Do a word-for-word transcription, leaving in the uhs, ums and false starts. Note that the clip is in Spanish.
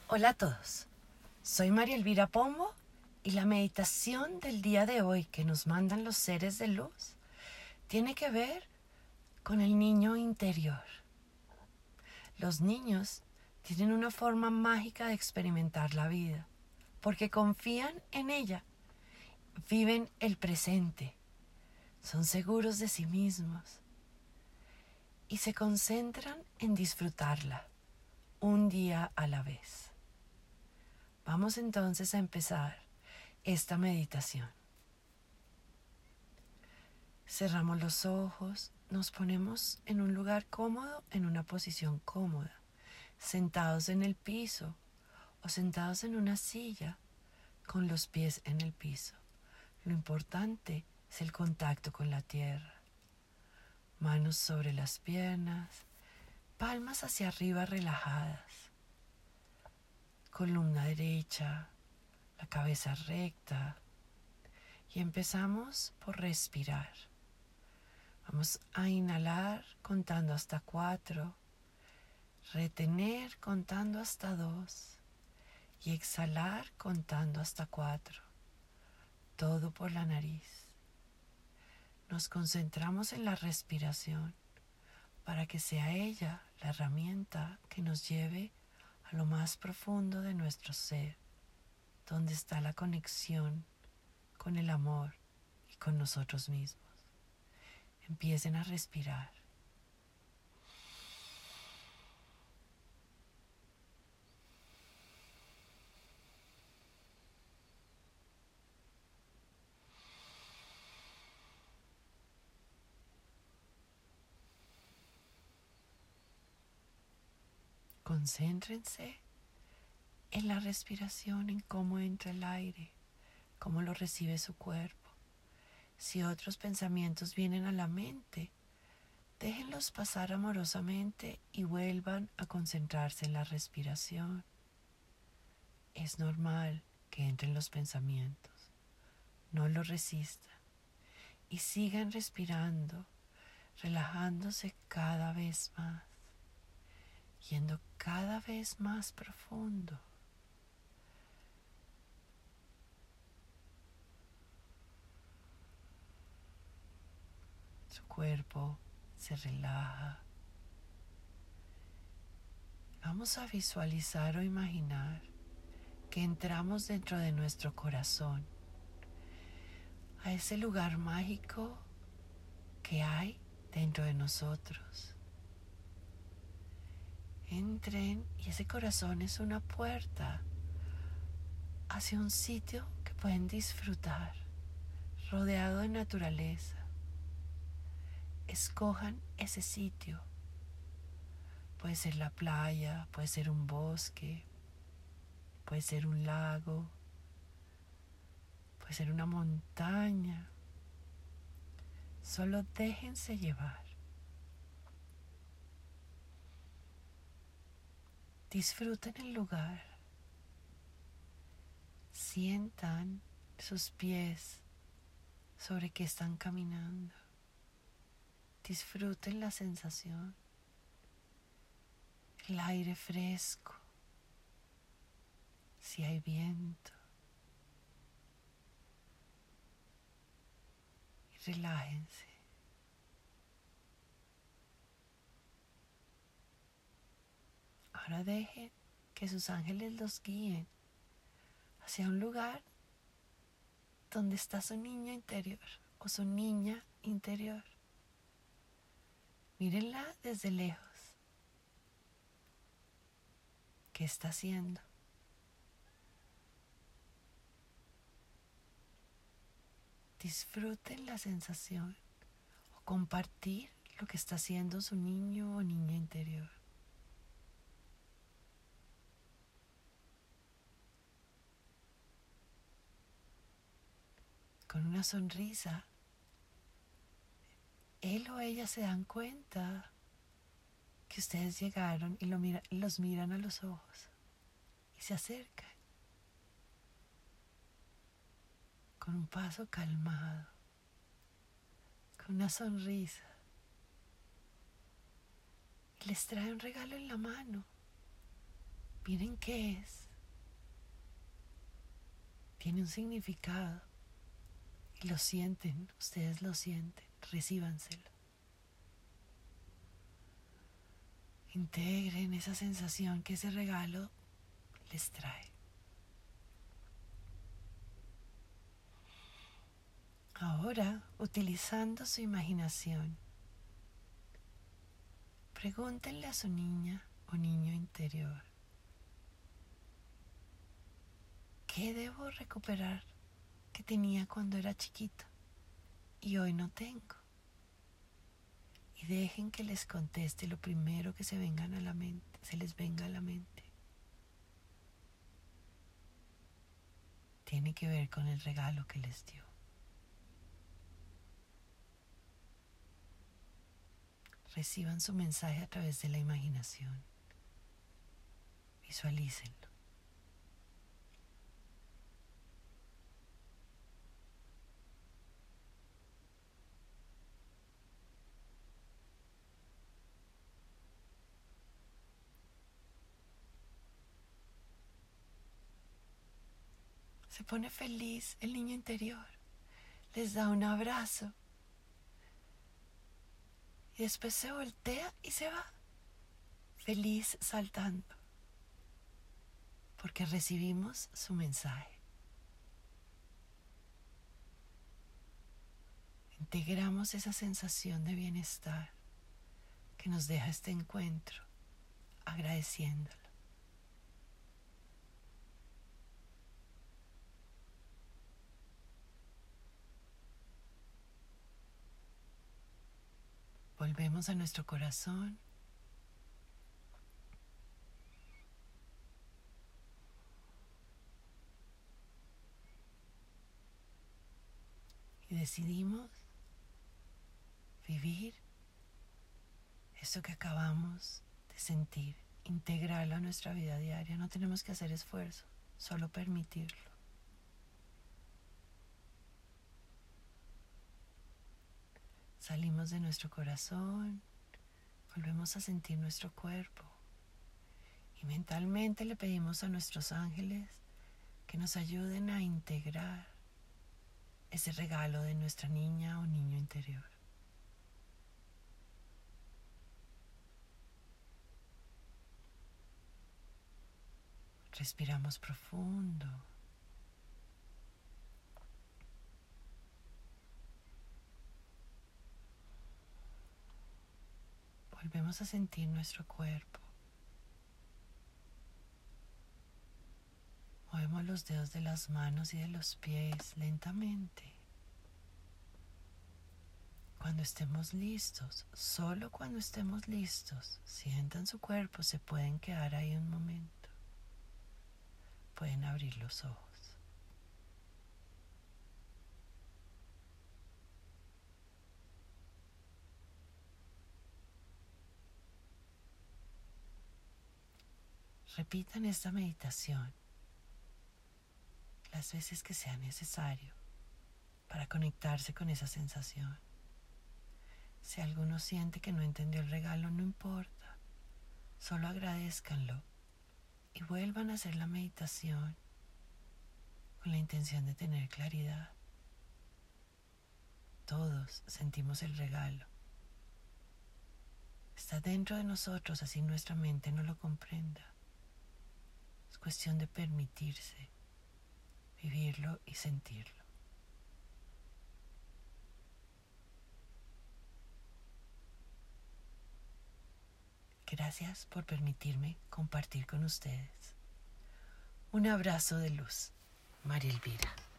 Hola a todos, soy María Elvira Pombo y la meditación del día de hoy que nos mandan los seres de luz tiene que ver con el niño interior. Los niños tienen una forma mágica de experimentar la vida porque confían en ella, viven el presente, son seguros de sí mismos y se concentran en disfrutarla un día a la vez. Vamos entonces a empezar esta meditación. Cerramos los ojos, nos ponemos en un lugar cómodo, en una posición cómoda, sentados en el piso o sentados en una silla con los pies en el piso. Lo importante es el contacto con la tierra. Manos sobre las piernas, palmas hacia arriba relajadas. Columna derecha, la cabeza recta. Y empezamos por respirar. Vamos a inhalar contando hasta cuatro, retener contando hasta dos y exhalar contando hasta cuatro. Todo por la nariz. Nos concentramos en la respiración para que sea ella la herramienta que nos lleve a lo más profundo de nuestro ser, donde está la conexión con el amor y con nosotros mismos. Empiecen a respirar. Concéntrense en la respiración, en cómo entra el aire, cómo lo recibe su cuerpo. Si otros pensamientos vienen a la mente, déjenlos pasar amorosamente y vuelvan a concentrarse en la respiración. Es normal que entren los pensamientos, no los resistan y sigan respirando, relajándose cada vez más, yendo cada vez más profundo. Su cuerpo se relaja. Vamos a visualizar o imaginar que entramos dentro de nuestro corazón, a ese lugar mágico que hay dentro de nosotros. Entren y ese corazón es una puerta hacia un sitio que pueden disfrutar, rodeado de naturaleza. Escojan ese sitio. Puede ser la playa, puede ser un bosque, puede ser un lago, puede ser una montaña. Solo déjense llevar. Disfruten el lugar. Sientan sus pies sobre que están caminando. Disfruten la sensación. El aire fresco. Si hay viento. Y relájense. Ahora dejen que sus ángeles los guíen hacia un lugar donde está su niño interior o su niña interior. Mírenla desde lejos. ¿Qué está haciendo? Disfruten la sensación o compartir lo que está haciendo su niño o niña interior. Con una sonrisa, él o ella se dan cuenta que ustedes llegaron y lo mira, los miran a los ojos y se acercan con un paso calmado, con una sonrisa, y les trae un regalo en la mano. Miren qué es. Tiene un significado. Y lo sienten, ustedes lo sienten. Recíbanselo. Integren esa sensación que ese regalo les trae. Ahora, utilizando su imaginación, pregúntenle a su niña o niño interior: ¿qué debo recuperar que tenía cuando era chiquito y hoy no tengo? Y dejen que les conteste lo primero que se vengan a la mente, se les venga a la mente. Tiene que ver con el regalo que les dio. Reciban su mensaje a través de la imaginación. Visualícenlo. Se pone feliz el niño interior. Les da un abrazo. Y después se voltea y se va. Feliz saltando. Porque recibimos su mensaje. Integramos esa sensación de bienestar que nos deja este encuentro, agradeciéndolo. Volvemos a nuestro corazón. Y decidimos vivir esto que acabamos de sentir, integrarlo a nuestra vida diaria. No tenemos que hacer esfuerzo, solo permitirlo. Salimos de nuestro corazón, volvemos a sentir nuestro cuerpo y mentalmente le pedimos a nuestros ángeles que nos ayuden a integrar ese regalo de nuestra niña o niño interior. Respiramos profundo. Volvemos a sentir nuestro cuerpo. Movemos los dedos de las manos y de los pies lentamente. Cuando estemos listos, solo cuando estemos listos, sientan su cuerpo, se pueden quedar ahí un momento. Pueden abrir los ojos. Repitan esta meditación las veces que sea necesario para conectarse con esa sensación. Si alguno siente que no entendió el regalo, no importa, solo agradézcanlo y vuelvan a hacer la meditación con la intención de tener claridad. Todos sentimos el regalo. Está dentro de nosotros, así nuestra mente no lo comprenda. Es cuestión de permitirse vivirlo y sentirlo. Gracias por permitirme compartir con ustedes. Un abrazo de luz. María Elvira.